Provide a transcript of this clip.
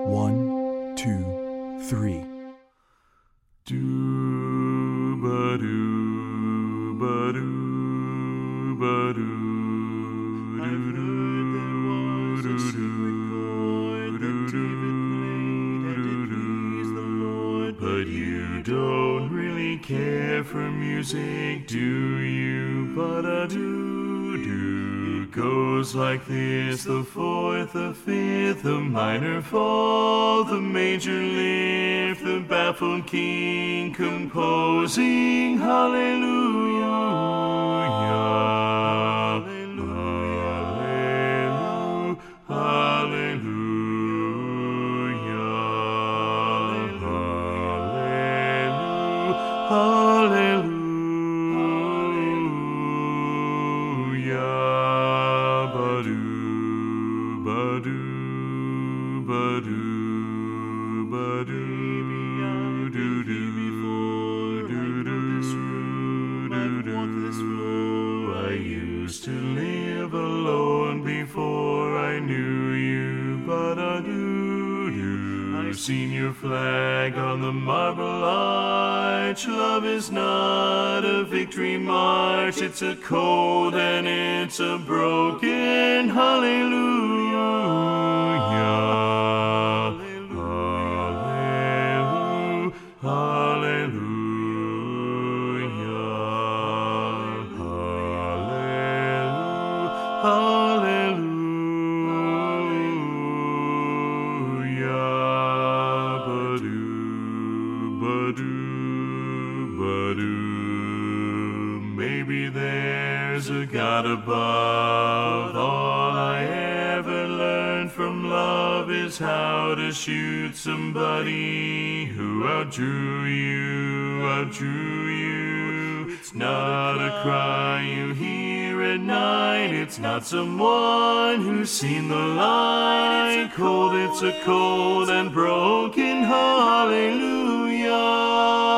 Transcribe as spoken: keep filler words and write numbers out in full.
One, two, three. Do ba do ba do ba do do do do do do do. But you don't really care for music, do you? But I do do. It goes like this: the fourth, the fifth, the minor fall, the major lift, the baffled king composing hallelujah, hallelujah, hallelujah, hallelujah, hallelujah. I used to live alone before I knew you, but I do do. I've seen your flag on the marble arch. Love is not a victory march, it's a cold and it's a broken hallelujah. Hallelujah, ba-do, ba-do, ba-do. Maybe there's a God above. All I ever learned from love is how to shoot somebody who outdrew you, outdrew you. It's not a cry you hear at night, it's not someone who's seen the light. It's a cold, it's a cold and broken hallelujah.